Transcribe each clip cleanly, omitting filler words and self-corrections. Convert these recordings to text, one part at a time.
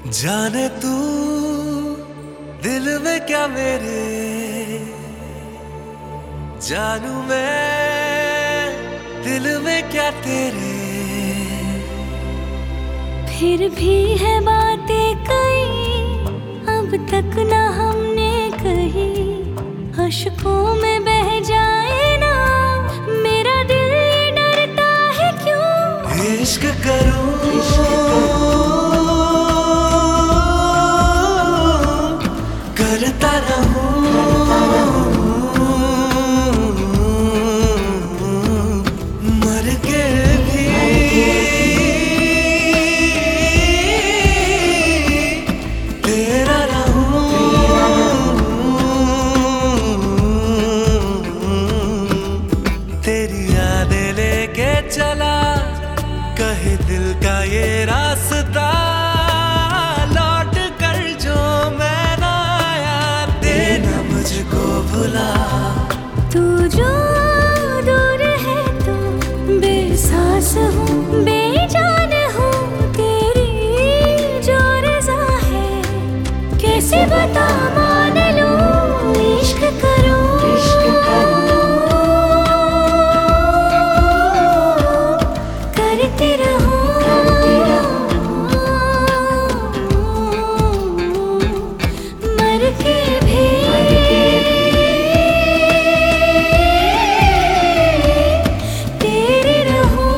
जाने तू दिल में क्या मेरे, जानू मैं दिल में क्या तेरे। फिर भी है बातें कई अब तक ना हमने कही, अश्कों में बह जाए ना मेरा दिल, ये डरता है क्यों। इश्क करूं करता रहूं, मर के भी तेरा रहूं। तेरी यादें लेके चला कहे दिल का ये रास्ता, लौट कर जो मैं ना आया देना मुझको भुला। तू जो दूर है तो बेसास हूँ, बेजान हूँ, तेरी जो रज़ा है कैसे बता मान लूँ। इश्क करूँ करते रहूँ, मर के भी तेरे रहूँ।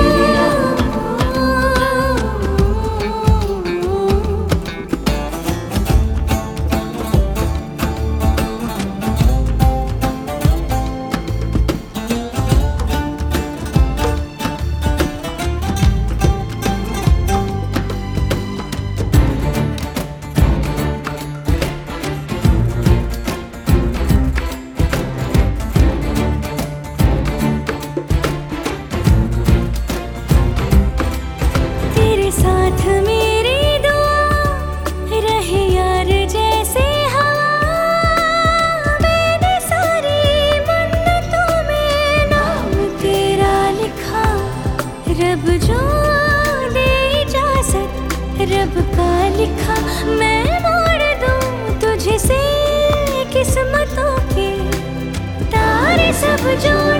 तेरे साथ मेरी दुआ रहे यार जैसे हवा, मैंने सारी मन्नतों में नाम तेरा लिखा। रब जो दे इजाज़त रब का लिखा, मैं मोड़ दूँ तुझसे किस्मतों के तारे सब जो